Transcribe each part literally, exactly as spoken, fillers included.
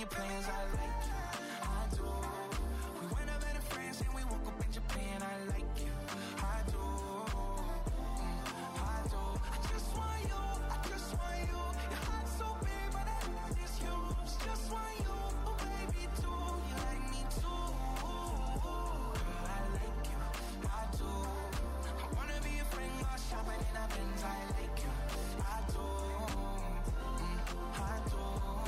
your plans, I like you, I do. We went up better friends and we woke up in Japan, I like you, I do, mm, I do. I just want you, I just want you. Your heart's so big, but I just yours. Just want you, oh baby, too. You like me too, girl, I like you, I do. I wanna be a friend while shopping in a Benz, I like you, I do, mm, I do.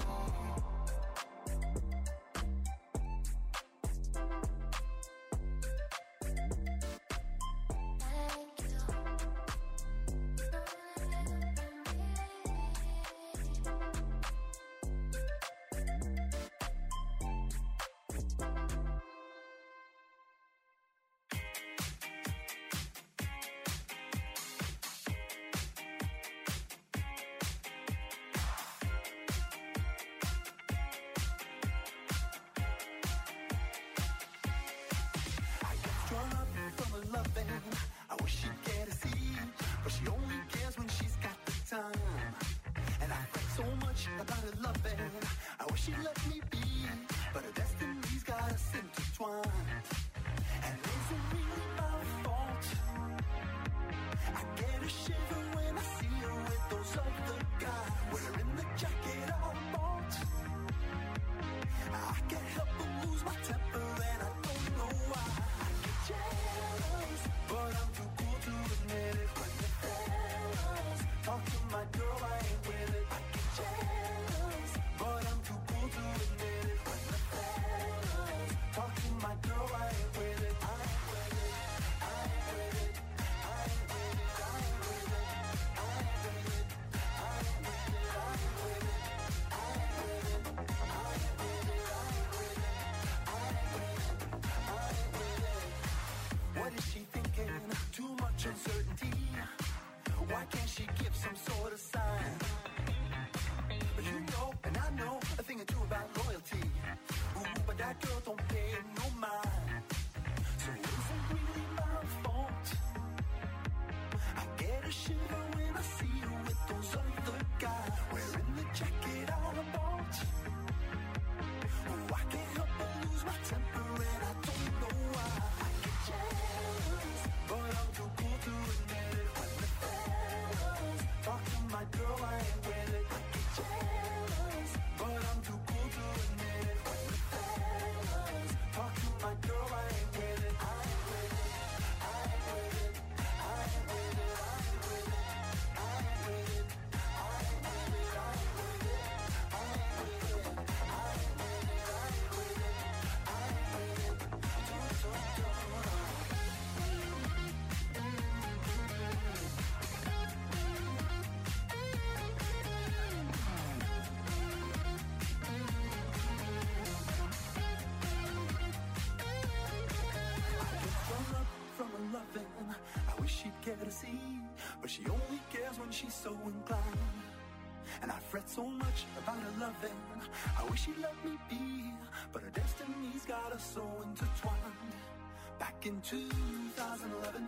In two thousand eleven,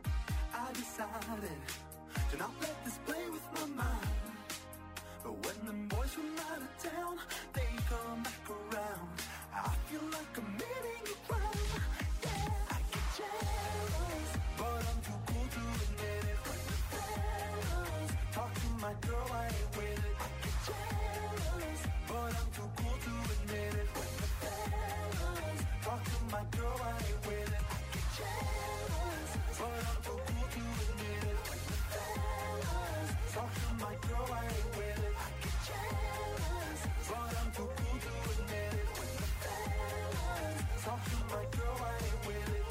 I decided to not let this play with my mind. But when the boys from out of town, they come back around, I feel like committing a crime. Yeah, I get jealous, but I'm too cool to admit it. When the fellas talk to my girl, I ain't with it. I get jealous, but I'm too cool to admit it. When the fellas talk to my girl, I ain't with it. Jealous, but I'm too cool to admit it. When the fellas talk to my girl, I ain't with it. I get jealous, but I'm too cool to admit it. When the fellas talk to my girl, I ain't with it.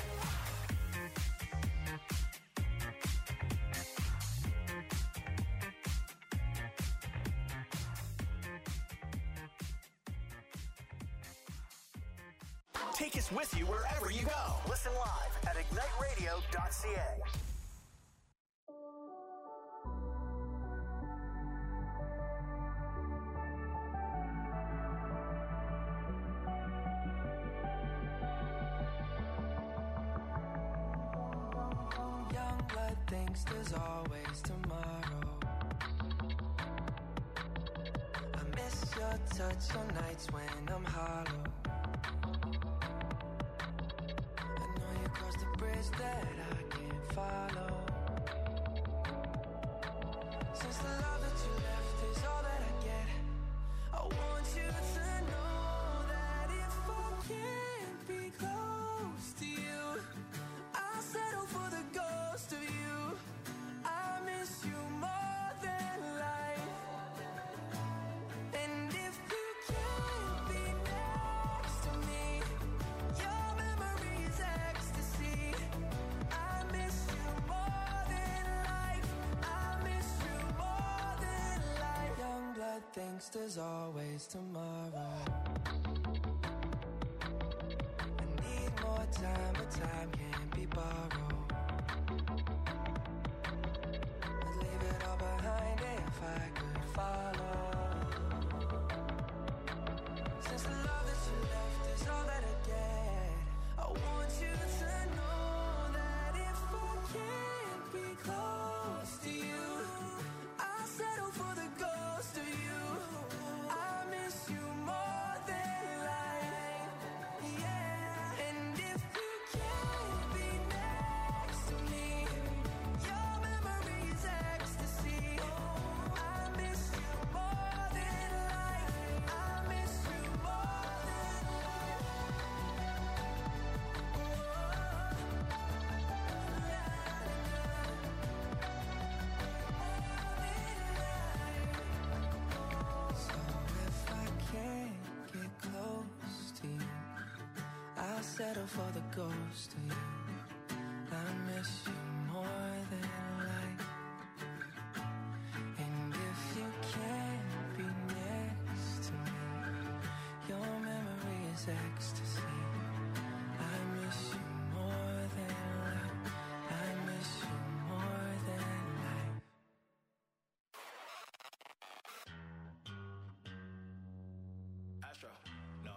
Take us with you wherever you go. Listen live at ignite radio dot c a. Young blood thinks there's always tomorrow. I miss your touch on nights when I'm hollow. I know you crossed the bridge that I can't follow. Since the love that you left is all that I get, I want you to know that if I can't be close to you, I'll settle for the ghost of you. I miss you more than life. And if you can't be next to me, your memory is ecstasy. I miss you more than life. I miss you more than life. Young blood thinks there's always tomorrow. I need more time, but time can't be borrowed. I'd leave it all behind if I could follow. Since the love that you left is all that I get, I want you to know that if I can't be close to you, I'll settle for the ghost of you. I miss you more than life, yeah. And if you can't be next to me, your memory is ecstasy. I miss you more than life. I miss you more than life. So if I can't get close to you, I'll settle for the ghost of you. I miss you more than life. And if you can't be next to me, your memory is ecstasy. I miss you more than life. I miss you more than life. Astro, no.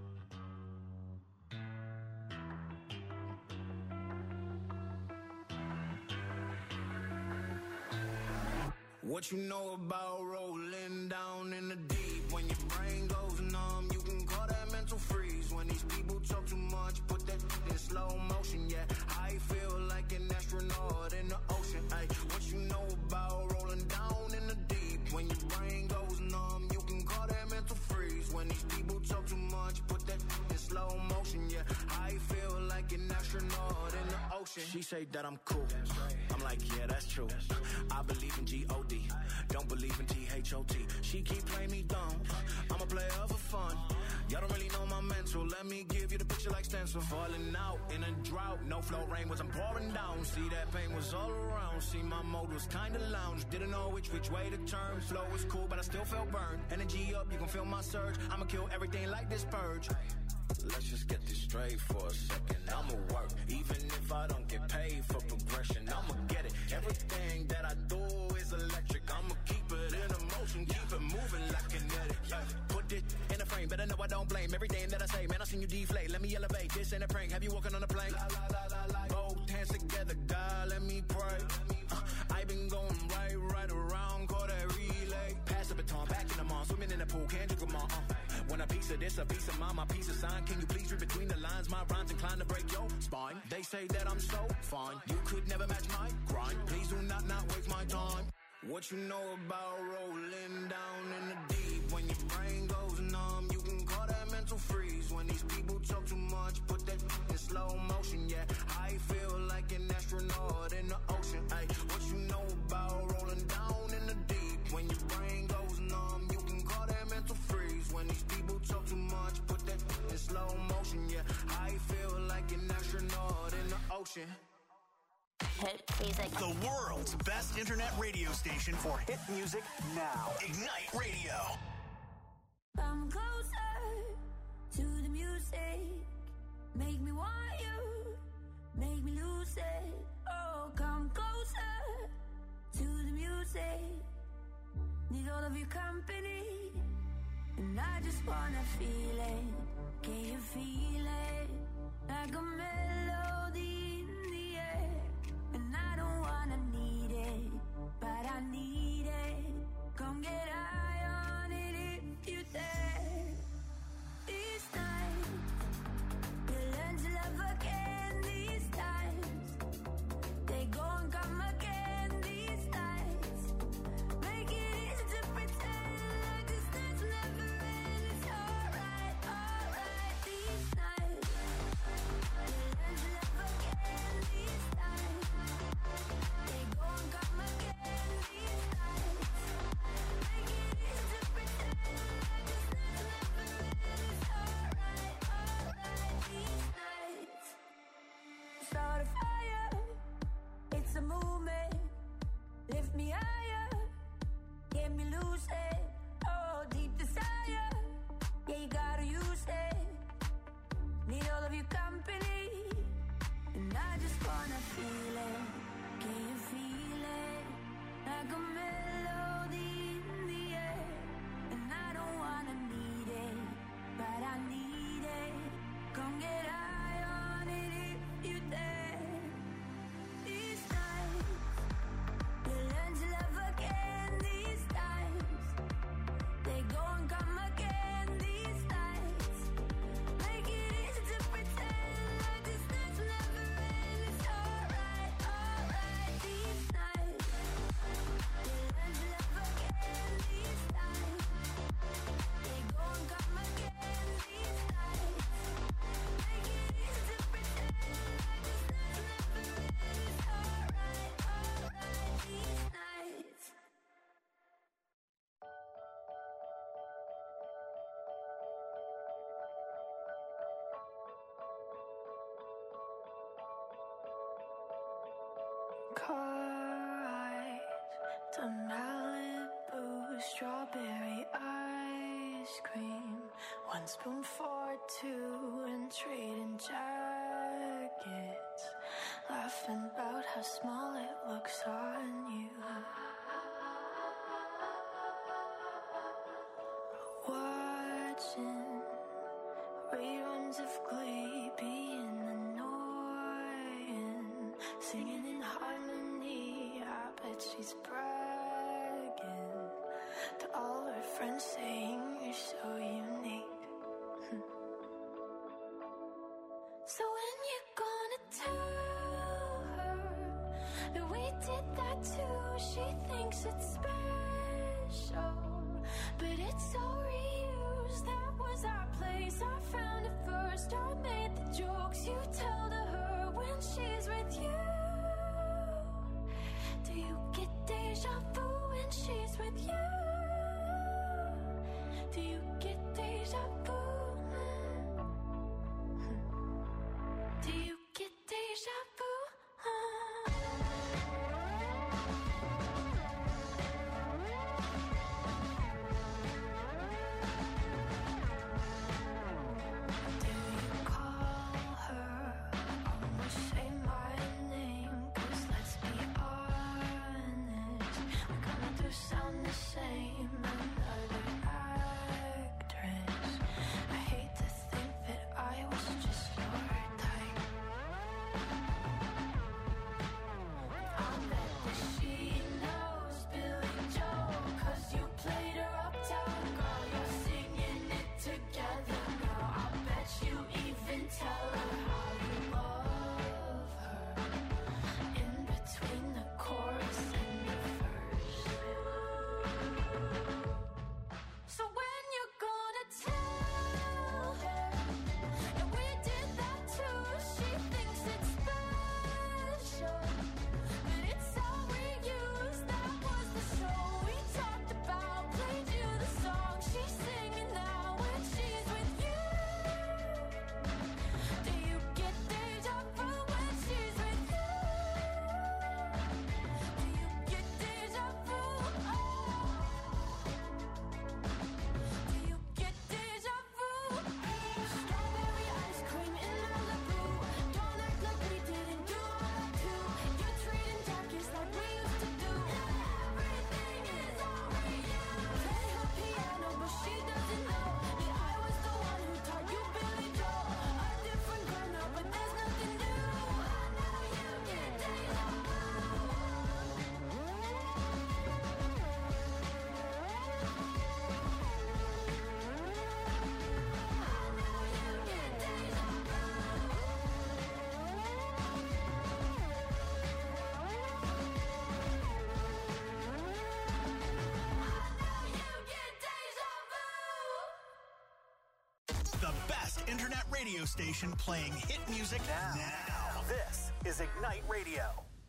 What you know about rolling down in the deep? When your brain goes numb, you can call that mental freeze. When these people talk too much, put that in slow motion, yeah. I feel like an astronaut in the ocean, ay. What you know about rolling down in the deep? When your brain goes numb, you can call that mental freeze. When these people talk too much, put that in slow motion, yeah. I feel like an astronaut in the ocean. She say that I'm cool. I'm like, yeah, that's true. I believe in G O D. Don't believe in T H O T. She keep playing me dumb. I'm a player for fun. Y'all don't really know my mental. Let me give you the picture like stencil. Falling out in a drought. No flow rain wasn't pouring down. See, that pain was all around. See, my mode was kinda lounge. Didn't know which which way to turn. Flow was cool, but I still felt burned. Energy up, you can feel my surge. I'ma kill everything like this purge. Let's just get this straight for a second. I'ma work, even if I don't get paid for progression. I'ma get it. Everything that I do is electric. I'ma keep it in motion, keep it moving like kinetic. Yeah. Put it in a frame, better know I don't blame everything that I say. Man, I seen you deflate. Let me elevate. This ain't a prank. Have you walking on a plane? La, la, la, la, la. Both hands together, God, let me pray. Uh, I been going right, right around, call that relay. Pass the baton, back in the mall, swimming in the pool, can't you come on? Uh. When a piece of this, a piece of mine, my piece of sign. Can you please read between the lines? My rhymes inclined to break your spine. They say that I'm so fine. You could never match my grind. Please do not not waste my time. What you know about rolling down in the deep? When your brain goes numb, you can call that mental freeze. When these people talk too much, put that in slow motion, yeah. I feel like an astronaut in the ocean, ay. What you know about rolling down in the deep? When your brain goes numb, you can call that mental freeze. When these people talk too much, put that in slow motion, yeah. I feel like an astronaut in the ocean. Hit music. The world's best internet radio station for hit music now. Ignite Radio. Come closer to the music. Make me want you. Make me lose it. Oh, come closer to the music. Need all of your company. And I just wanna feel it. Can you feel it? Like a melody in the air. And I don't wanna need it, but I need it. Come get high on it if you dare. feel it? Can you feel it? Like a melody in the air. And I don't wanna need it, but I need it. Come get high on it if you dare. These nights, you learn to love again. These times, they go and come again. These nights, make it easy to pretend like this night's never end. It's alright, alright. These nights, you learn to love again. These times, they go and come again. These nights, make it easy to pretend like this night's never end. It's alright, alright. These nights. Car eyes to Malibu, strawberry ice cream. One spoon for two and trading jackets. Laughing about how small it looks on you. Watching reruns of Glee, being annoying. Singing in harmony, I bet she's bragging to all her friends, saying you're so unique. So when you gonna tell her that we did that too? She thinks it's special, but it's so reused. That was our place, I found it first. I made the jokes you tell to her when she's with you. Do you get deja vu when she's with you? Do you get deja vu? Do you get deja vu? Do you call her? Almost say my name, 'cause let's be honest, we kinda do sound the same. Another actress. I hate to think that I was just your type. I bet that she knows Billy Joel, 'cause you played her uptown girl. You're singing it together now. I bet you even tell her how you love her in between the chorus and the verse. So when you're gonna tell her that we did that too? She thinks it's special, but it's all reused. That was the show we talked about. Played you the song she's singing now when she's with you. Do you get deja vu when she's with you? Do you get deja vu? Oh. Do you get deja vu? Strawberry ice cream in Malibu. Don't act like we didn't do all that too. You're treating jackets like we used to do. Everything is all reused. Play her piano, but she doesn't know that I was the one who taught you Billy Joel. A different girl now, but there's nothing new. I know you get deja vu. The best internet radio station playing hit music now. now. This is Ignite Radio.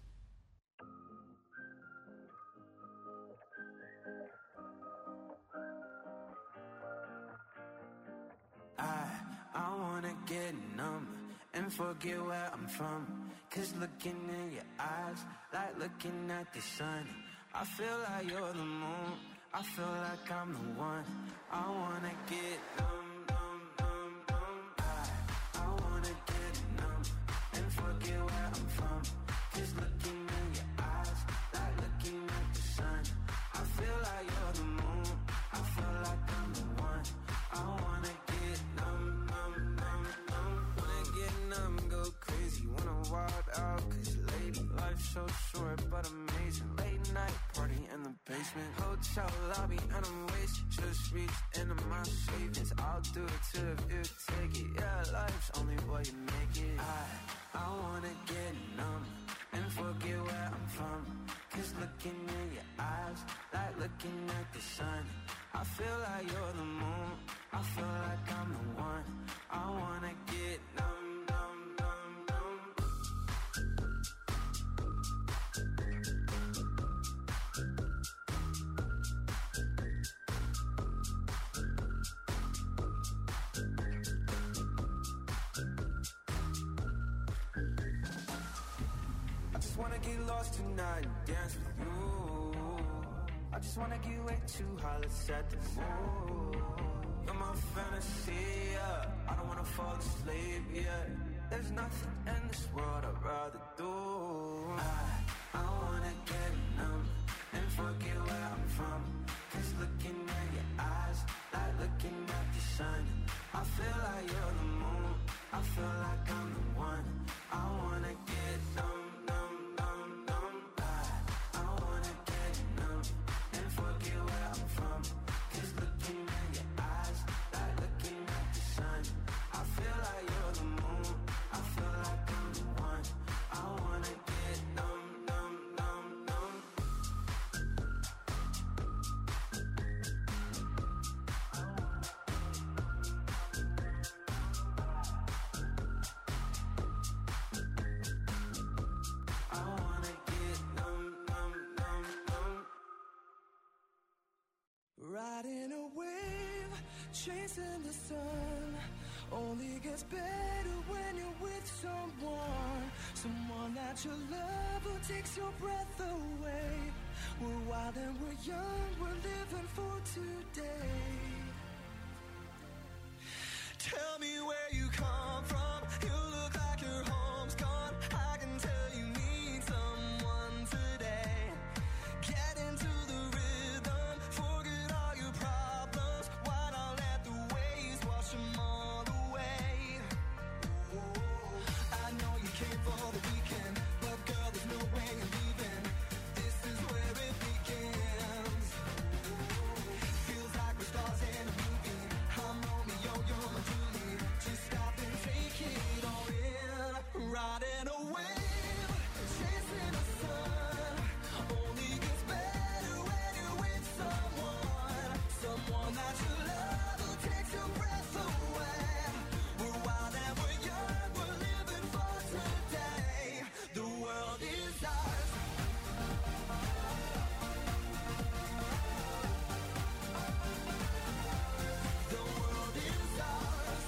I, I wanna get numb and forget where I'm from. 'Cause looking in your eyes, like looking at the sun. I feel like you're the moon, I feel like I'm the one. I wanna get numb, numb, numb, numb. I, I wanna get numb and forget where I'm from. basement. Hotel lobby and I'm wasted. Just reached into my savings. I'll do it to the view, take it. Yeah, life's only what you make it. I, I wanna get numb and forget where I'm from. Cause looking in your eyes, like looking at the sun. I feel like you're the moon, I feel like I'm the one. I wanna get numb, numb, numb, numb. I just wanna get lost tonight and dance with you. I just wanna get way too high, let's set the mood. You're my fantasy, yeah. I don't wanna fall asleep, yeah. There's nothing in this world I'd rather do. I, I wanna get numb and forget where I'm from. Cause looking at your eyes, like looking at the sun. I feel like you're the moon, I feel like I'm the one. I wanna get numb. Riding a wave, chasing the sun. Only gets better when you're with someone. Someone that you love who takes your breath away. We're wild and we're young, we're living for today. Tell me where you come from. You look like your home's gone. I can tell you need someone today. Get into the rhythm, forget all your problems. Why not let the waves wash them all away? I know you came for the weekend, but girl, there's no way you're leaving. This is where it begins. Feels like we're stars in a movie. I'm Romeo, you're my Julie. Just stop and take it all in. Riding a wave, chasing the sun. Only gets better when you're with someone. Someone that you love who takes your breath away. We're wild and we're young, we're living for today. The world is ours. The world is ours.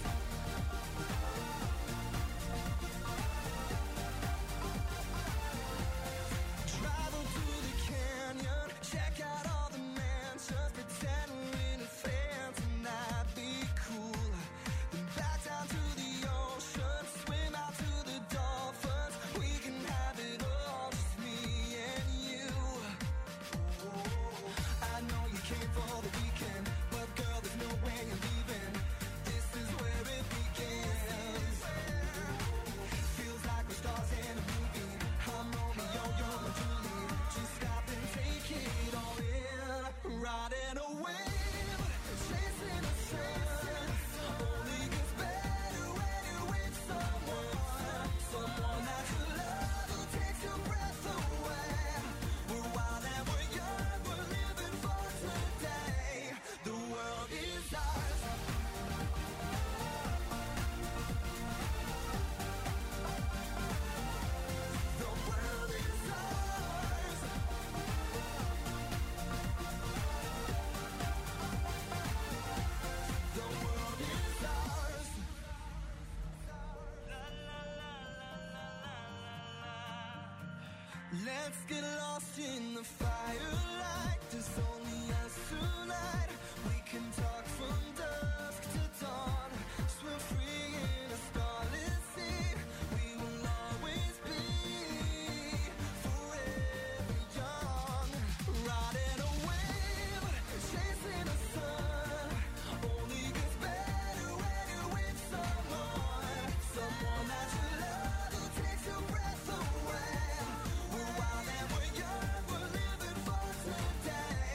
Travel to the canyon, check out all the mansions, pretend we're in a fence and that'd be cool. Then back down to the ocean, swim out to the dolphins. We can have it all, just me and you. I know you came for the weekend, but girl, there's no way you're leaving. This is where it begins. Feels like we're stars in a movie. I'm Romeo, you're my Julie. Just stop and take it all in. Riding a wave, chasing the sun. Only gets better when you're with someone. Someone that you love who takes your breath away. We're wild and we're young, we're living for today. The world is ours. The world is ours. The world is ours. Let's get lost in the firelight. There's only us tonight. We can talk from dusk to dawn. Swim free in a starless sea. We will always be forever young. Riding a wave, chasing the sun. Only gets better when you're with someone. Someone that you love who takes your breath away. We're wild and we're young, we're living for today.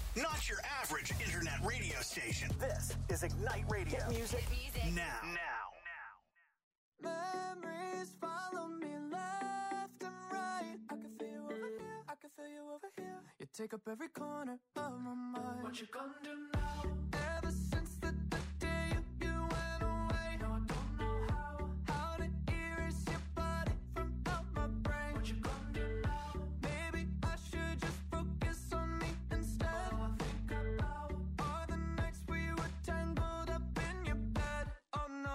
Not your average internet radio station. This is Ignite Radio. Hit music, music. now. Now. Memories follow me left and right. I can feel you over here. I can feel you over here. You take up every corner of my mind. What you gonna do now? Ever since the, the day you, you went away, no, I don't know how. How to erase your body from out my brain. What you gonna do now? Maybe I should just focus on me instead. All I think about are the nights we were tangled up in your bed. Oh no.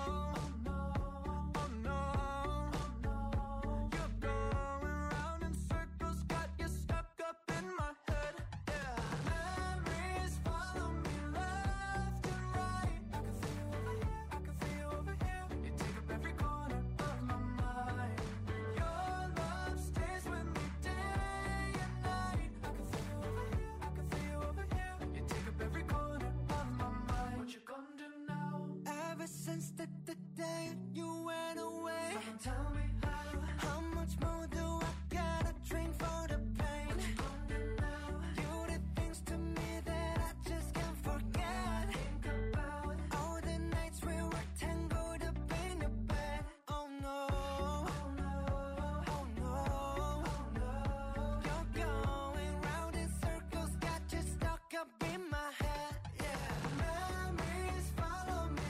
Since the, the day you went away, someone tell me how. How much more do I gotta drink for the pain? You did things to me that I just can't forget. Think about all the nights we were tangled up in your bed. Oh no, oh no, oh no, oh no. You're going round in circles, got you stuck up in my head. Yeah, memories follow me.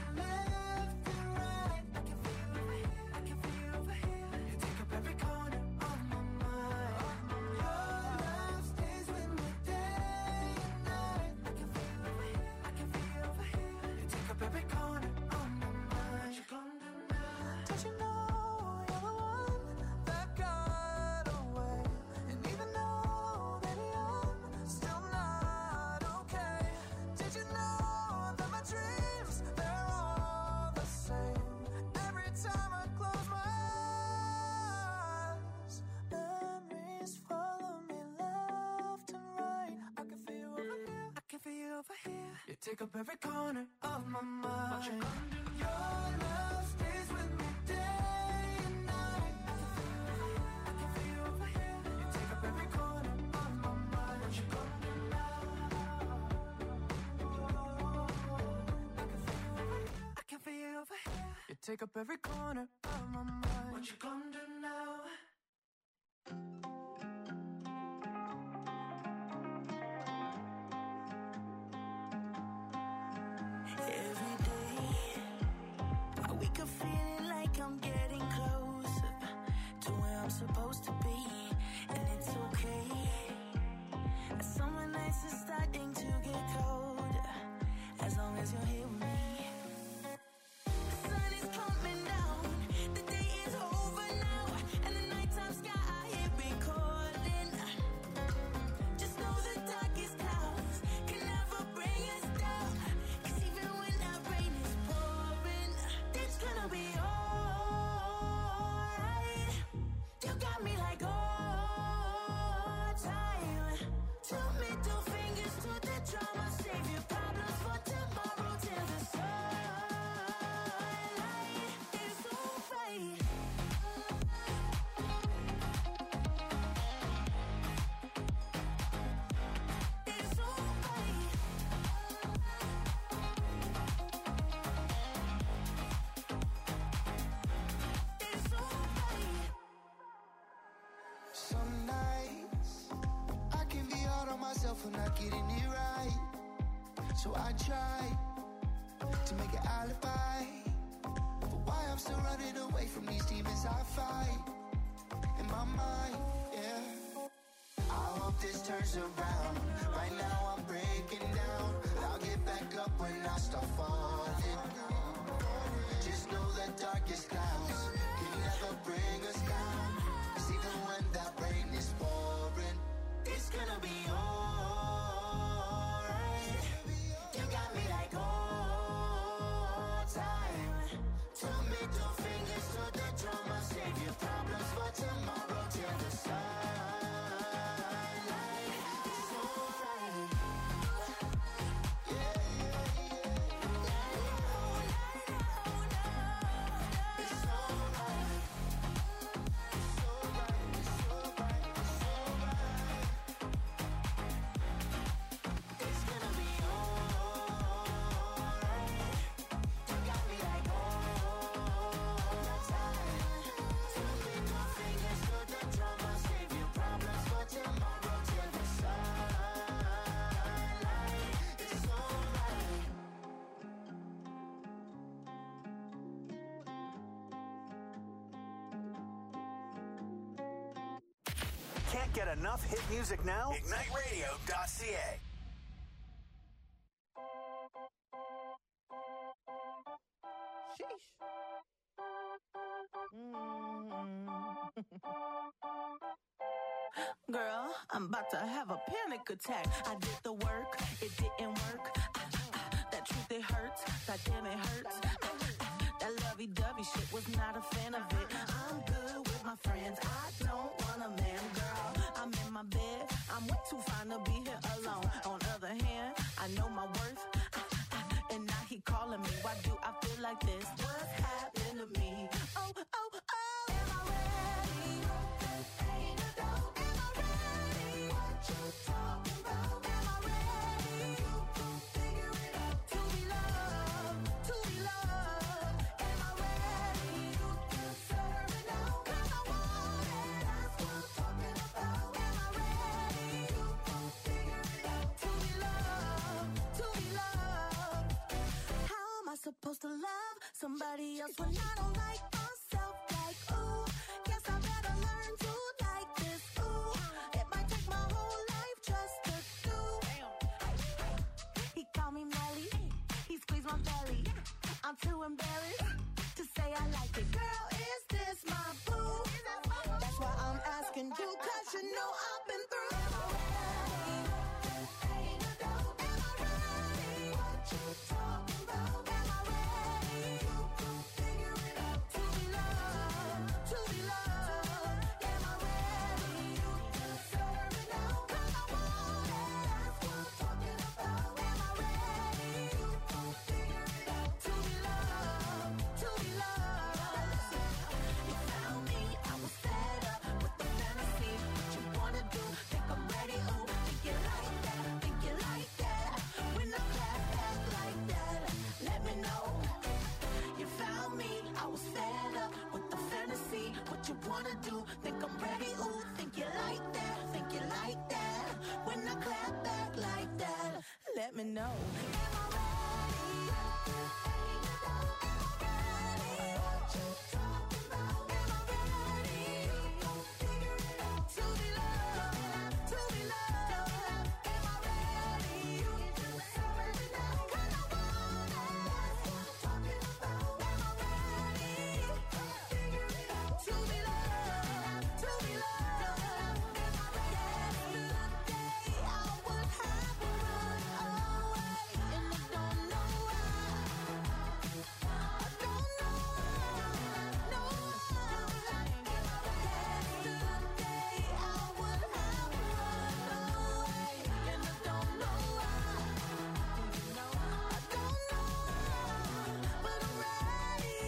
You take up every corner of my mind. What you gonna do? Your love stays with me day and night. I can feel you over here. I can feel you over here. You take up every corner of my mind. What you gonna do now? I can feel you over here. You take up every corner of my mind. What you gonna do now? Every day, I wake up feeling like I'm getting closer to where I'm supposed to be, and it's okay. Summer nights are starting to get colder, as long as you're here with me. The sun is coming down, the day is over now, and the nighttime sky here recording. Just know the darkest clouds can never bring us down. It's gonna be alright. You got me like all time. Two middle fingers to the drama. Save your problems for tomorrow till the sunlight is alright. It's alright. Some nights I can be hard on myself for not getting it right. So I try to make an alibi for why I'm still running away from these demons I fight in my mind, yeah. I hope this turns around. Right now I'm breaking down, but I'll get back up when I start falling. Just know the darkest clouds can never bring us down. Even when that rain is pouring, it's gonna be alright. You got me like all time. Two middle fingers to the drama. Save your problems for tomorrow till the sunlight is alright. Yeah, yeah, yeah. It's alright. Can't get enough hit music now? Ignite radio dot c a. Girl, I'm about to have a panic attack. I did the work, it didn't work. Ah, ah, that truth, it hurts. That damn, it hurts. Ah, ah, that lovey-dovey shit was not a fan of it. I'm good with my friends. I don't want a man, girl. I'm in my bed. I'm way too fine to be here alone. On other hand, I know my worth. Ah, ah, and now he calling me. Why do I feel like this? What's happened to me? Oh, oh, oh. Am I ready? Ain't a dope. Am I ready? What you talking about? Am I ready? You can figure it out. To be loved, to be loved. Am I ready? You can serve it now. 'Cause I want it. That's what I'm talking about. Am I ready? You can figure it out. To be loved, to be loved. How am I supposed to love somebody else when I don't like myself? Like, ooh, guess I better learn to like this. Ooh, it might take my whole life just to do. He called me Melly, he squeezed my belly. I'm too embarrassed to say I like it. Girl, is this my boo? That's why I'm asking you, 'cause you know I've been through. Am I ready? Ain't a dope. Am I ready? What you talking about? Am I ready? You can figure it out. To be loved, to be loved. Am I ready? You can serve it now. 'Cause I want it. That's what I'm talking about. Am I ready? You can figure it out. To be loved, to be loved. You found me, I was fed up with the fantasy. What you wanna do? Think I'm ready? Ooh, think you like that? Think you like that? When I clap back like that, let me know. You found me, I was fed up with the fantasy. What you wanna do? Think I'm ready? Ooh, think you like that? Think you like that? When I clap back like that, let me know. Am I ready? Ain't a doubt. Am I ready? What you talking about? Am I ready? You gon' figure it out. To be loved, to be loved. Am I ready? You can serve it now. 'Cause I want it. That's what I'm talking about. Am I ready? Figure it out. To be loved, to be loved. Am I ready? Yesterday I would have run away, and I don't know why. I don't know why. No. Yesterday I would have run away, and I don't know why. I don't know why, but I'm ready.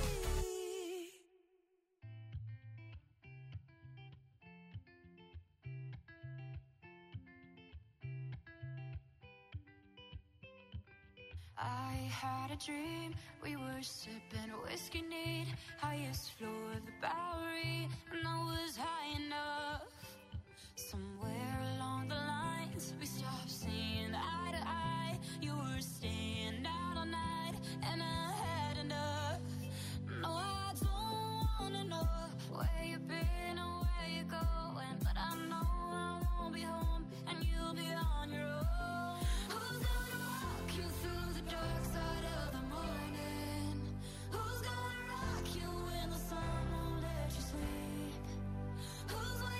I had a dream, we were sipping whiskey neat, highest floor of the Bowery, and I was high enough. Somewhere along the lines, we stopped seeing eye to eye. You were staying out all night, and I had enough. No, I don't wanna know where you've been or where you're going, but I know I won't be home, and you'll be on your own. Who's gonna walk you through the dark side of the morning? Who's gonna rock you when the sun won't let you sleep? Who's waiting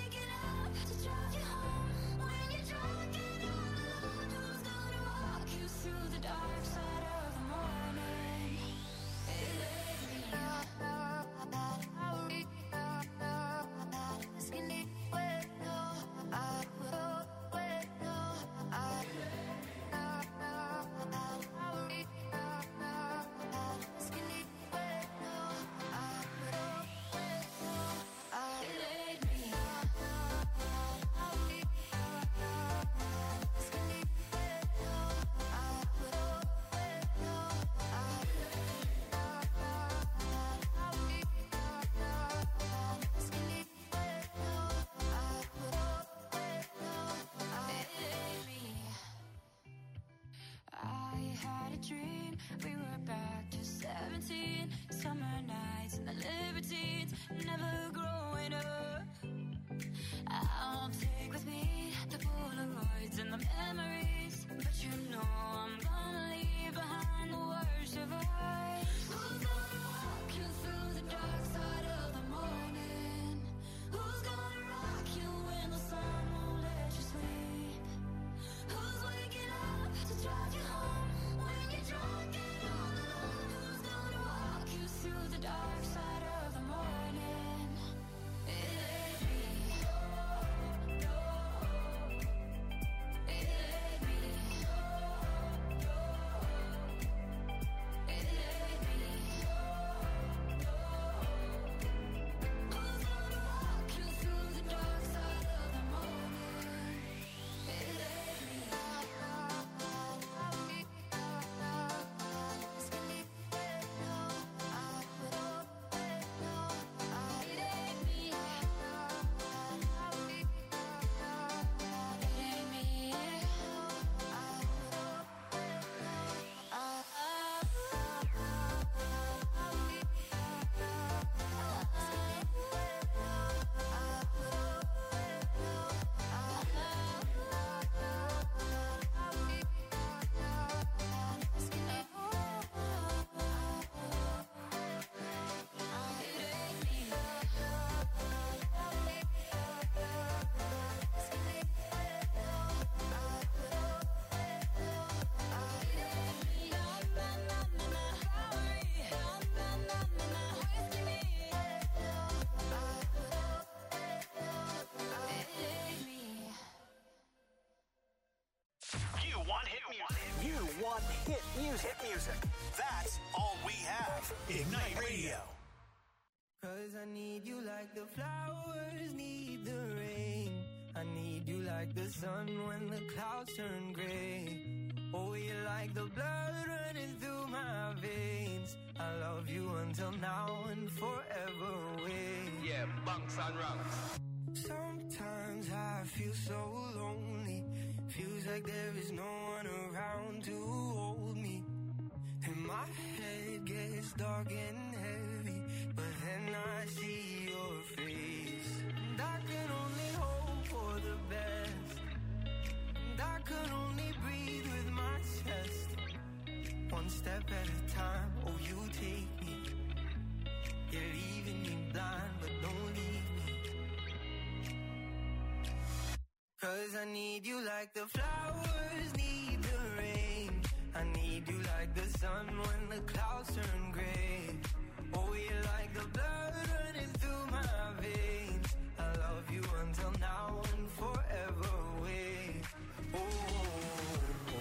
and the memories. But you know I'm gonna leave behind the worst of us. Who's gonna walk you through the dark side of the morning? Who's gonna rock you when the sun won't let you sleep? Who's waking up to drive you home when you're drunk and all alone? Who's gonna walk you through the dark side of the morning? It ain't me. No, no. It ain't me. No, no. It ain't me. No, no. Who's gonna walk you through the dark side of the morning? It ain't me. You want hit music. You want hit music. Hit music. That's all we have. Ignite Radio. Cause I need you like the flowers need the rain. I need you like the sun when the clouds turn gray. Oh, you're like the blood running through my veins. I love you until now and forever away. Yeah, bunks and rungs. Sometimes I feel so lonely. Feels like there is no one around to hold me. And my head gets dark and heavy, but then I see your face. And I can only hope for the best. And I can only breathe with my chest. One step at a time, oh you take me. You're leaving me blind, but don't leave me. Cause I need you like the flowers need the rain. I need you like the sun when the clouds turn gray. Oh, you're like the blood running through my veins. I love you until now and forever away. Oh, oh,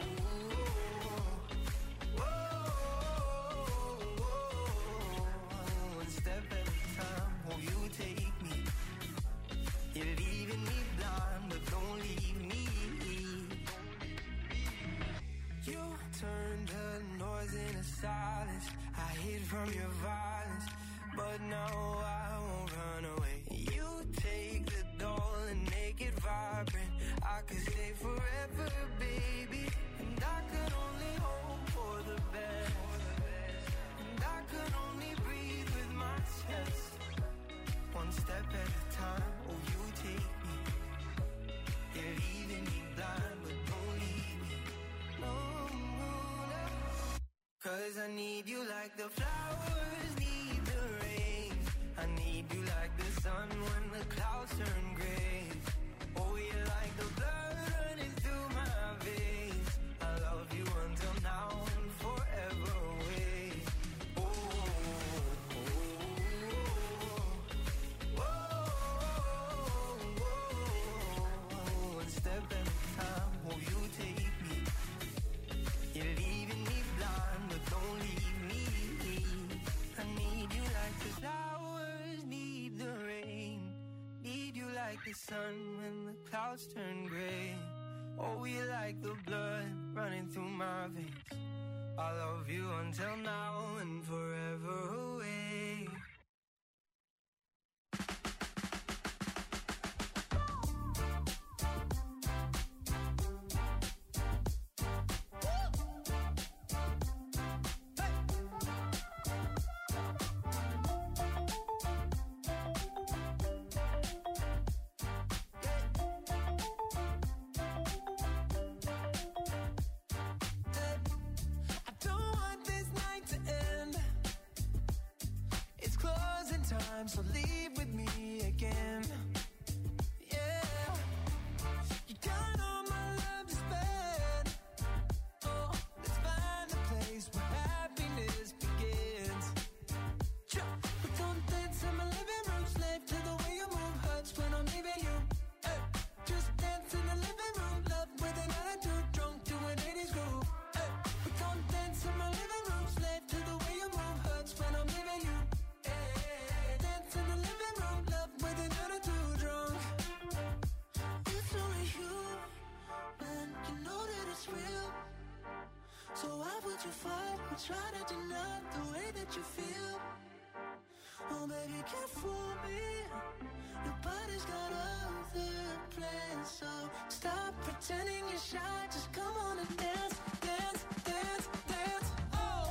oh, oh, oh, oh. One step at a time, oh, you take me. You're leaving me blind, but don't leave me. You turned the noise into silence. I hid from your violence, but now I won't run away. You take the doll and make it vibrant. I could stay forever, baby. And I could only hope for the best. And I could only breathe with my chest. One step at a time, oh you take me. You're leaving me blind, but don't leave me. No, no, no. Cause I need you like the flowers need the rain. I need you like the sun when the clouds turn gray. Oh, you're like the blood running through my veins. I love you until now and forever away. Oh, oh, oh, oh, oh, oh. One step at a time, oh, you take me. You're leaving me blind, but don't leave me. I need you like the flowers need the rain. Need you like the sun when the clouds turn gray. Oh, you like the blood running through my veins. I love you until now and forever away. I'll try to deny the way that you feel. Oh, baby, can't fool me. Nobody's got other plans, so stop pretending you're shy. Just come on and dance, dance, dance, dance. Oh.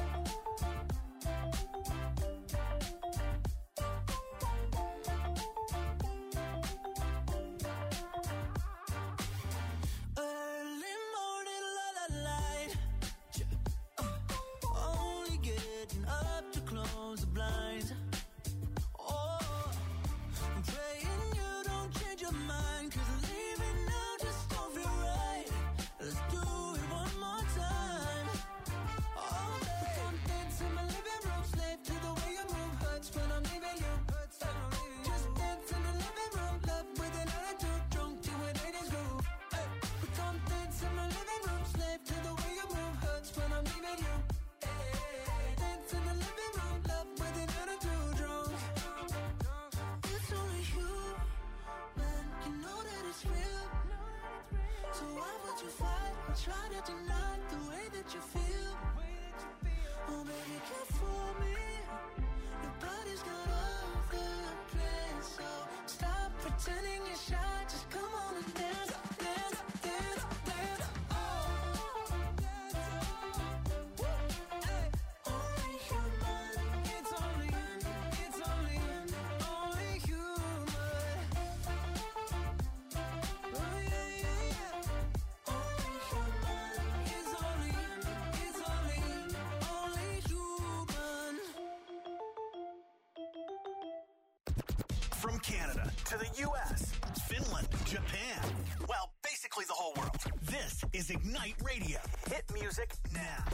Early morning, la la light. Uh, only getting up to close the blinds. Oh, I'm praying you don't change your mind, 'cause leaving now just don't feel right. Let's do it one more time. Oh, baby, come dance in my living room, slave to the way you move. Hurts when I'm leaving you. Just dance in the living room, love with an attitude, drunk to an eighties groove. Hey, but come dance in my living room, slave to the way you move. Hurts when I'm leaving you. Hey, dance in the living room, love with an attitude, drunk. It's only you, man, you know that it's real. So why would you fight or try to deny the way that you feel? Oh, baby, can't fool me. Nobody's got other plans, so stop pretending you're shy. Just come on and dance, dance, dance, dance. Oh, hey, only human. It's only, it's only, only human. Oh yeah, yeah, yeah. Only human. It's only, it's only, only human. From Canada to the U S, Finland, Japan. Well, basically the whole world. This is Ignite Radio. Hit music now.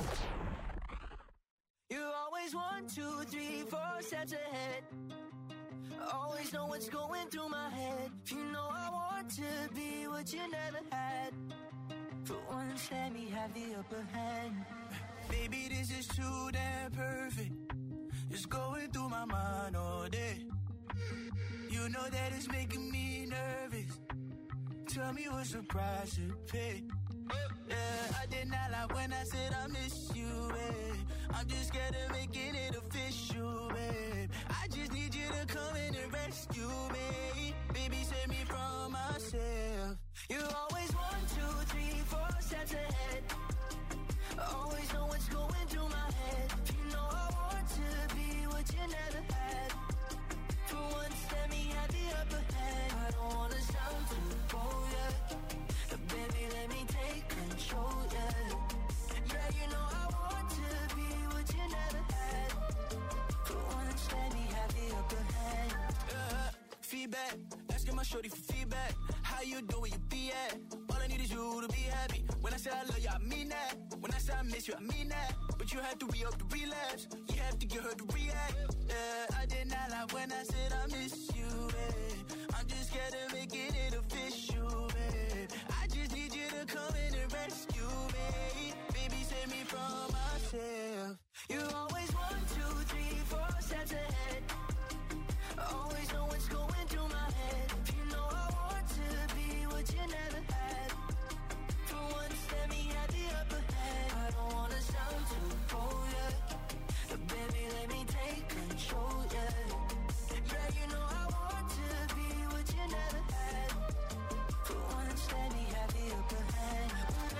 You always one, two, three, four steps ahead. Always know what's going through my head. You know I want to be what you never had. For once, let me have the upper hand. Baby, this is too damn perfect. It's going through my mind all day. You know that it's making me nervous. Tell me what's the price to pay. Yeah, I did not lie when I said I miss you, babe. I'm just scared of making it official, babe. I just need you to come in and rescue me. Baby, save me from myself. You always one, two, three, four steps ahead. Always know what's going through my head. You know I want to be what you never had. For once, let me have the upper hand. I don't wanna sound too bold, yeah. But baby, let me take control, yeah. Yeah, you know I want to be what you never had. For once, let me have the upper hand. Yeah, feedback, asking my shorty for feedback. How you do where you be at? All I need is you to be happy. When I say I love you, I mean that. When I say I miss you, I mean that. But you have to re-up the relapse. You have to get her to react. Yeah, I did not lie when I said I miss you, babe. I'm just scared of making it official, babe. I just need you to come in and rescue me. Baby, save me from myself. You always one, two, three, four steps ahead. Always know what's going through my head. You know I want to be what you never had. For once, let me have the upper hand. I don't wanna sound too bold, yeah. But baby, let me take control, yeah. Yeah, you know I want to be what you never had. For once, let me have the upper hand.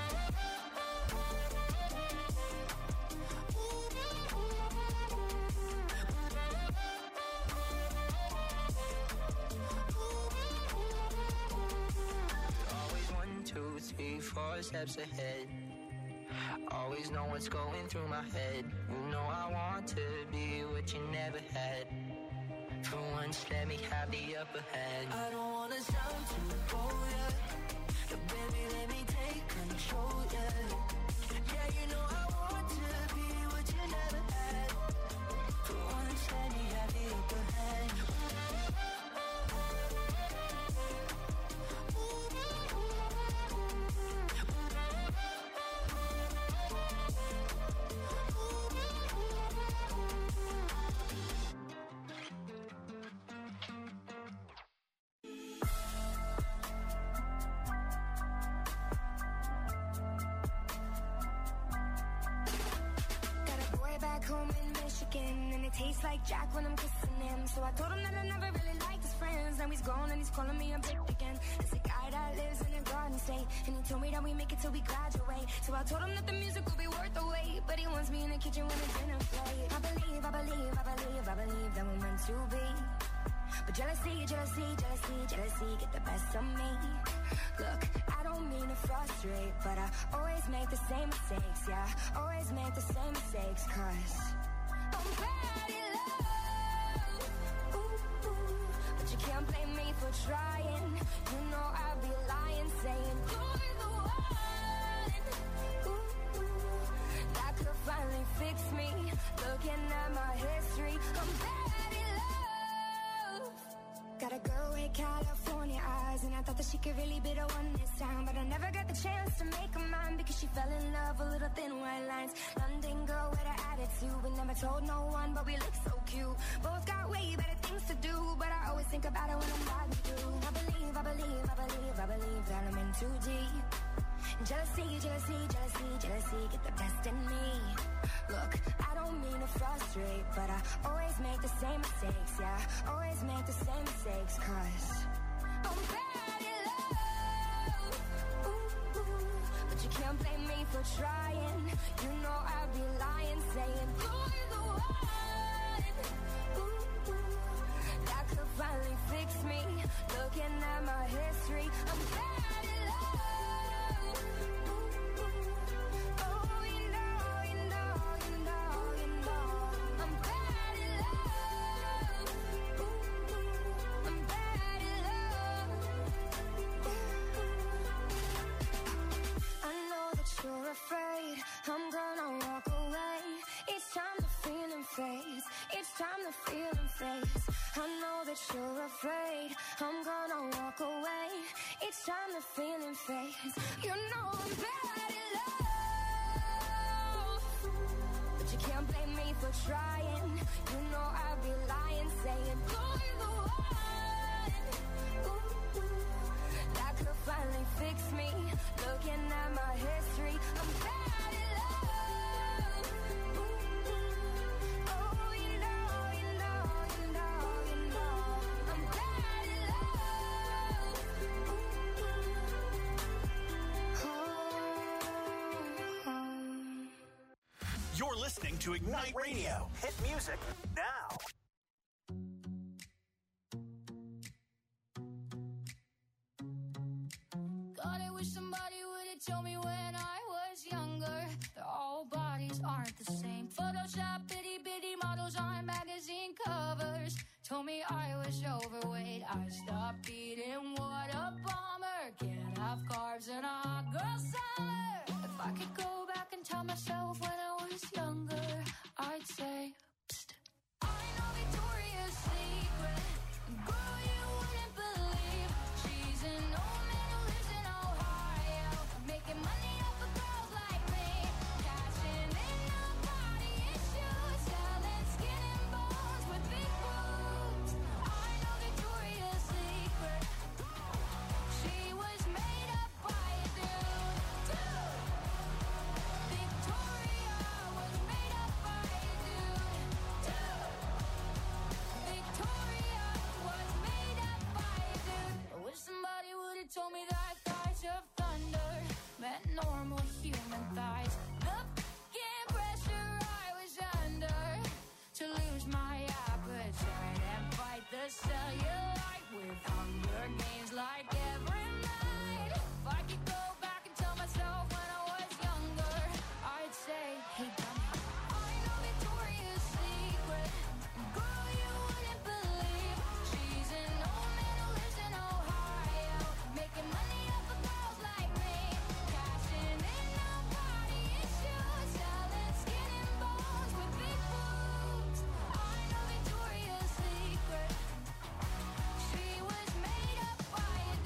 Always one, two, three, four steps ahead. Always know what's going through my head. You know I want to be what you never had. For once, let me have the upper hand. I don't wanna sound too bold, yeah. But baby, let me take control, yeah. Yeah, you know I want to be what you never had. For once, let me have the upper hand. home in Michigan, and it tastes like Jack when I'm kissing him. So I told him that I never really liked his friends. Now he's gone and he's calling me a bitch again. It's a guy that lives in a garden state, and he told me that we make it till we graduate. So I told him that the music will be worth the wait, but he wants me in the kitchen when the dinner plate. I believe, I believe, I believe, I believe that we're meant to be. But jealousy, jealousy, jealousy, jealousy get the best of me. Look, I don't mean to frustrate, but I always make the same mistakes, yeah. Always make the same mistakes, cause I'm bad in love. Ooh, ooh. But you can't blame me for trying. You know I'd be lying, saying you're the one. Ooh, ooh. That could finally fix me. Looking at my history, I'm bad in love. Got a girl with California eyes, and I thought that she could really be the one this time. But I never got the chance to make her mine, because she fell in love with little thin white lines. London girl with an attitude, we never told no one, but we look so cute. Both got way better things to do, but I always think about it when I'm riding through. I believe, I believe, I believe, I believe that I'm in too deep. Jealousy, jealousy, jealousy, jealousy get the best in me. Look, I don't mean to frustrate, but I always make the same mistakes, yeah. Always make the same mistakes, cause I'm bad in love. Ooh, ooh. But you can't blame me for trying. You know I'd be lying, saying you're the one. Ooh, ooh. That could finally fix me. Looking at my history, I'm bad in love. Ooh, ooh. Oh, you know, you know, you know, you know, I'm bad in love. Ooh, ooh. I'm bad in love. I know that you're afraid I'm gonna walk away. It's time the feeling fades. It's time the feeling fades. I know that you're afraid I'm gonna walk away. It's time the feeling fades. You know I'm bad in love, but you can't blame me for trying. You know I'd be lying, saying you're the one. Ooh, ooh. That could finally fix me. Looking at my history, I'm bad in love. Ooh, ooh. Oh, you know, you know, you know, you know, I'm bad in love. Ooh, ooh. Oh. You're listening to Ignite Radio. Hit music now. God, I wish somebody would have told me when I was younger that all bodies aren't the same. Photoshop bitty bitty models on magazine covers told me I was overweight. I stopped eating, what a bummer. Can't have carbs in a hot girl summer. If I could go back and tell myself when I was younger, I'd say, psst. I know Victoria's Secret, girl, you wouldn't believe. She's an old man who lives in Ohio, making money off of girls like me, cashing in on body issues, selling skin and bones with big boobs. I know Victoria's Secret. She was made up by a dude, dude. Victoria was made up by a dude, dude. Victoria was made up by a dude. I wish somebody would have told me that guys of thunder meant normal human thighs. The f***ing pressure I was under to lose my appetite and fight the cellulite with Hunger Games like every night. If I could go back and tell myself when I was younger, I'd say, hey, dummy, I know Victoria's Secret. Girl, you wouldn't believe. She's an old man who lives in Ohio, making money off of girls like me, cashing in on body issues, selling skin and bones with big boobs. I know Victoria's Secret. She was made up by a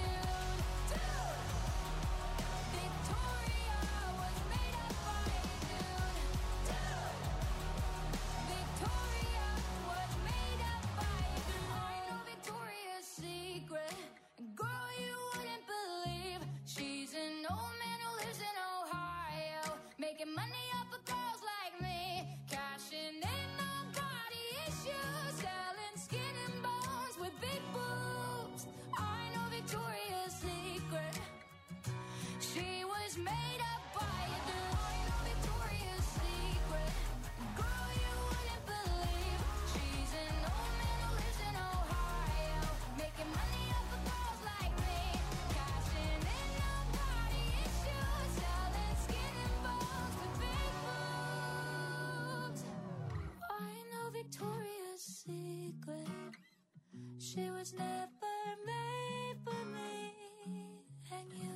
She was never made for me and you.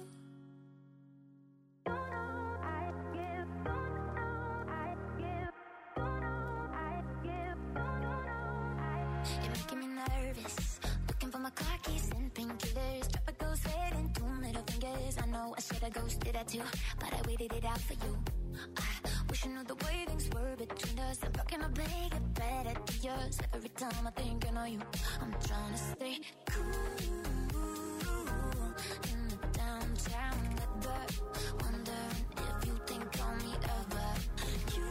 You're making me nervous. Looking for my car keys and painkillers. Drop a ghost head and two middle fingers. I know I should have ghosted that too, but I waited it out for you. I wish I knew the way things were between us. I'm rocking my bag, get better than yours. Every time I think I know you, I'm trying to stay cool in the downtown weather. Wondering if you think on me ever. You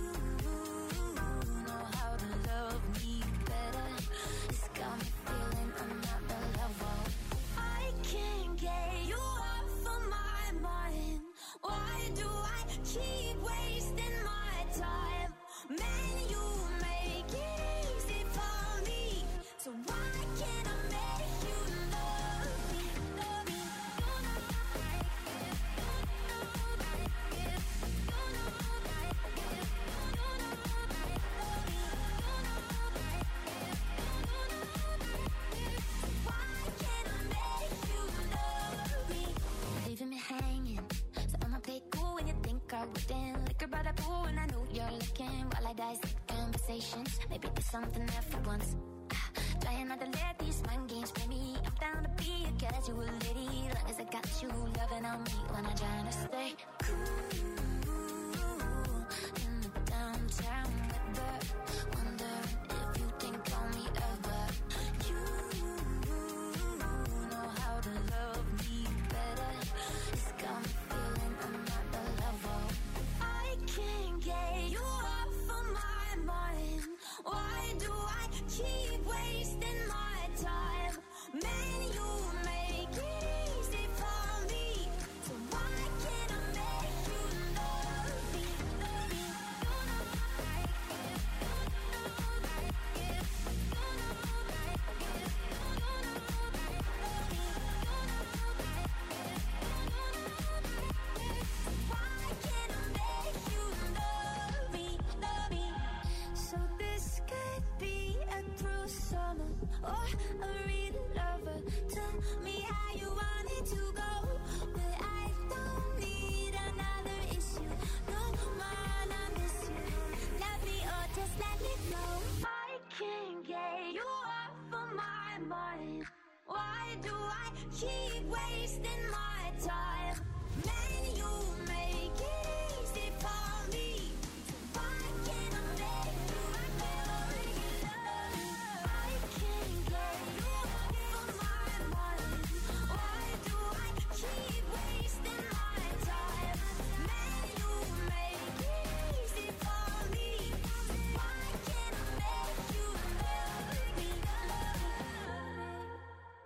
know how to love me better. It's got me feeling I'm not the level. I can't get you off of my mind. Why do I keep wasting my time? Man, you make it easy for me. So why can't I make you love me? Love me. You know I give. You know I give. You know I give. You know I love me. You know I give. You know I give. Why can't I make you love me? Leaving me hanging. So I'ma play cool when you think I wouldn't. Liquor by the pool and I know you're looking. While I dissect conversations, maybe there's something there for once. Ah, trying not to let these mind games play me. I'm down to be a casual lady, long as I got you loving on me. When I'm trying to stay cool in the downtown weather. Wondering if you think on me ever. You know how to love me better. It's got me feeling I'm not the level. I can't get you off of my mind. Why do I keep wasting my time? Man, you make it easy for me. So why can't I make you love me? Love me. You know I give. You know I give. You know I give. You know I love me. You know I give. Why can't I make you love me, love me? So this could be a true summer or a real lover. Tell me how you want it to go, but I don't need another issue. No man, I miss you. Love me or just let me go. I can't get you off of my mind. Why do I keep wasting my time? Man, you make it easy for me. So why can't I make you love me? I can't get you off of my mind. Why do I keep wasting my time? Man, you make it easy for me. So why can't I make you love me? Love me.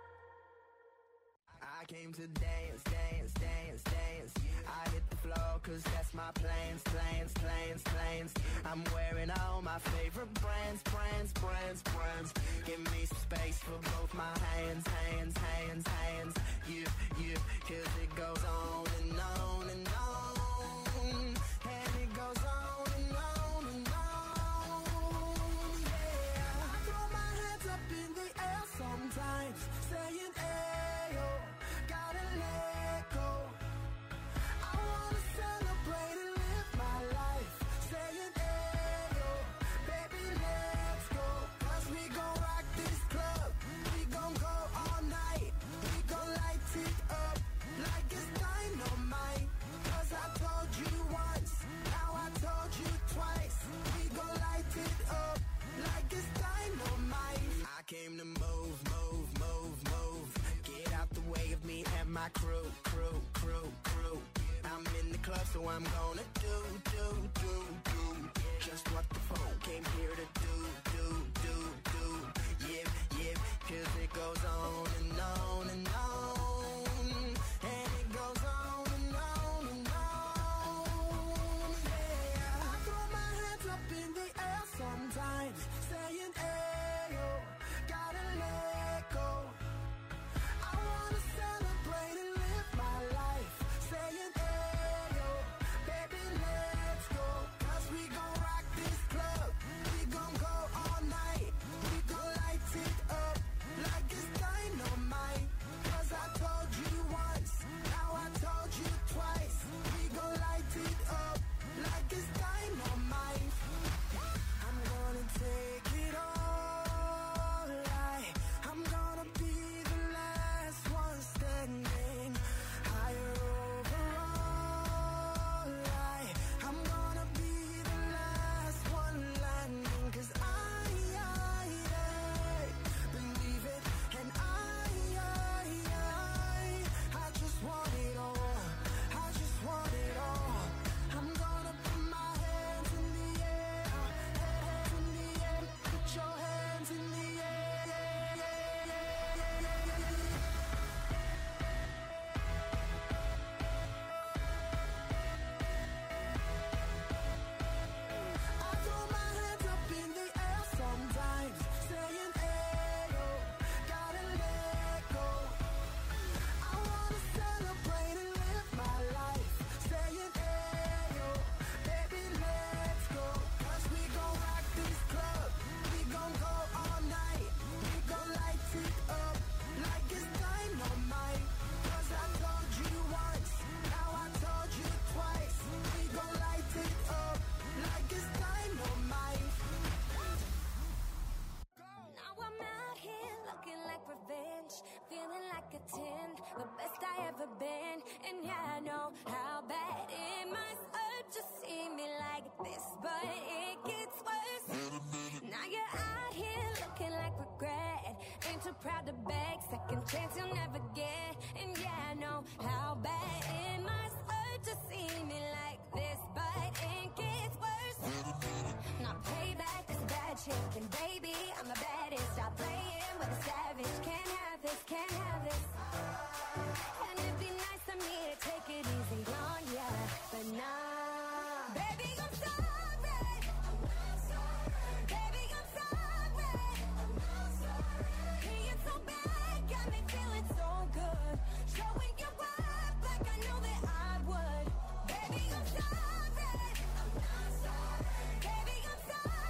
I came to dance, dance, dance, dance. I hit the floor cause that's my plans, plans, plans, plans. I'm wearing all my favorite brands, brands, brands, brands. Give me some space for both my hands, hands, hands, hands. You, you, cause it goes on and on and on. And it goes on and on and on. Yeah, I throw my hands up in the air sometimes, saying, ayo, gotta let go. I wanna celebrate and live my life, saying, ayo, baby, let's go. Cause we gon' rock this club, we gon' go all night. We gon' light it up like it's dynamite. Cause I told you once, now I told you twice. We gon' light it up like it's dynamite. I came to move, move, move, move. Get out the way of me and my crew, crew, crew, crew. I'm in the club, so I'm gonna do, do, do, do just what the phone came here to do, do, do, do. Yeah, yeah, cause it goes on and on and on. And it goes on and on and on. Yeah, I throw my hands up in the air sometimes, saying, ayo, gotta let go. I wanna celebrate and live my life, saying, ayo, baby, let's go. Cause we gon' rock this club, we gon' go all night. We gon' light it up like never been. And yeah, I know how bad it must hurt to see me like this, but it gets worse. Now you're out here looking like regret. Ain't too proud to beg, second chance you'll never get. And yeah, I know how bad it must hurt to see me like this, but it gets worse. Now payback is bad shit, and baby, I'm the baddest. Stop playing with a savage. Can't have this, can't have this. And it'd be nice of me to take it easy on ya, but nah. Baby, I'm sorry. Baby, I'm sorry. Being so bad got me feeling so good. Showing you up like I know that I would. Baby, I'm sorry. Baby, I'm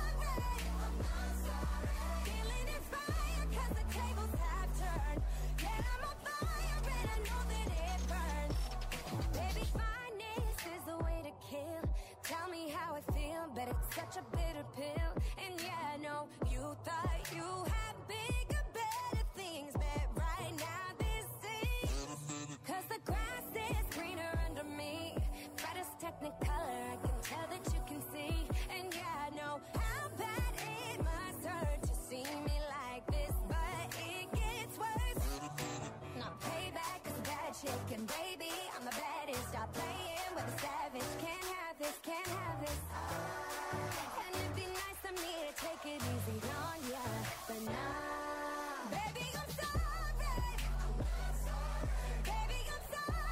sorry. Feeling inspired 'cause the tables have turned. Yeah, I'm on fire and I know that it burns. Baby, fineness is the way to kill. Tell me how I feel, but it's such a bitter pill. And yeah, I know you thought you had bigger, better things, but right now this is 'cause the grass is greener under me. Brightest technicolor, I can tell that you can see. And yeah, I know how bad it must hurt to see me like this, but it gets worse. Now payback is bad shit, and baby, I'm the baddest. Stop playing with a savage. Can't have this, can't have this. And it'd be nice of me to take it easy on ya, but nah. Baby, I'm sorry. Baby, I'm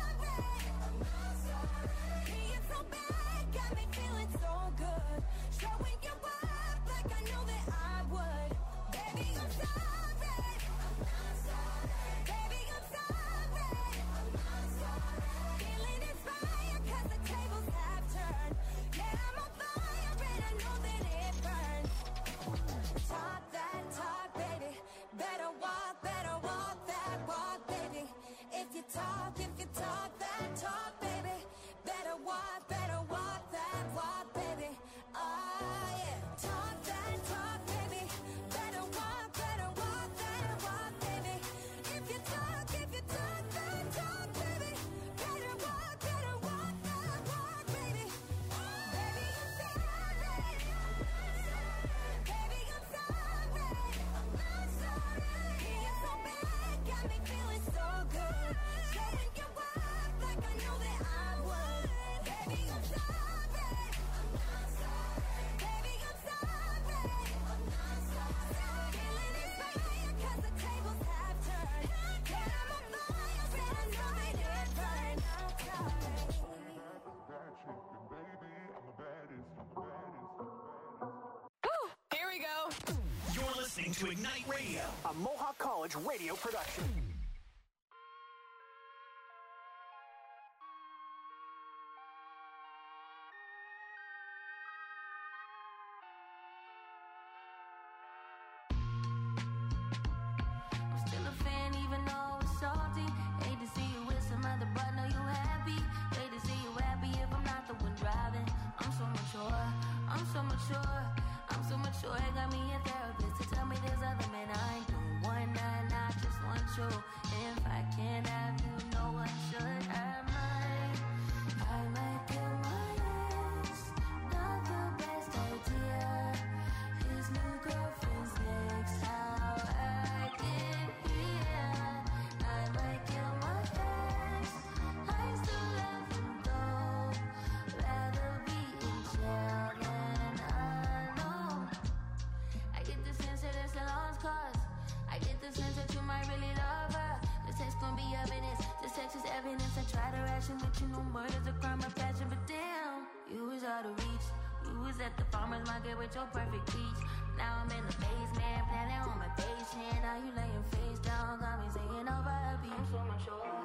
sorry. Being so bad got me feeling so good. Showing you up like I know that I would. Baby, I'm sorry. Baby, I'm sorry. Feeling inspired 'cause the tables have turned. Yeah, I'm on fire and I know that it burns. Talk that talk, baby. Better walk, better walk that walk, baby. If you talk, if you talk that talk, baby. Better walk, better walk that walk, baby. Oh yeah. Talk that talk, baby. Better walk, better walk that walk, baby. If you talk, if you talk that talk, baby. Better walk, better walk that walk, baby. Baby, I'm sorry. Baby, I'm sorry. I'm sorry. Being so bad got me feeling so good. Showing you up like I know that I would. Baby, I'm sorry. Baby, I'm sorry. Feeling inspired 'cause the tables have turned. Yeah, I'm on fire and I know that it burns. Here we go. You're listening to Ignite Radio, a Mohawk College radio production. I'm still a fan even though it's salty. Hate to see you with some other, but know you happy. Hate to see you happy if I'm not the one driving. I'm so mature, I'm so mature, I'm so mature. It got me a therapist to tell me there's other men I ain't doing one night, I just want you. If I can't have you, no one should. I might, I might kill my ex. Not the best idea. His new girlfriend's next. How I get here. I might kill my ex. I still love him though. Rather be in jail than alone. I get the sense that it's a lost cause. I get the sense that you might really love her. This text gon' be evidence. This text is evidence. I try to ration, but you know murder's a crime of passion. But damn, you was out of reach. You was at the farmer's market with your perfect peach. Now I'm in the basement, planning on my patient. Now you laying face down, got me singing over a beat. I'm so mature.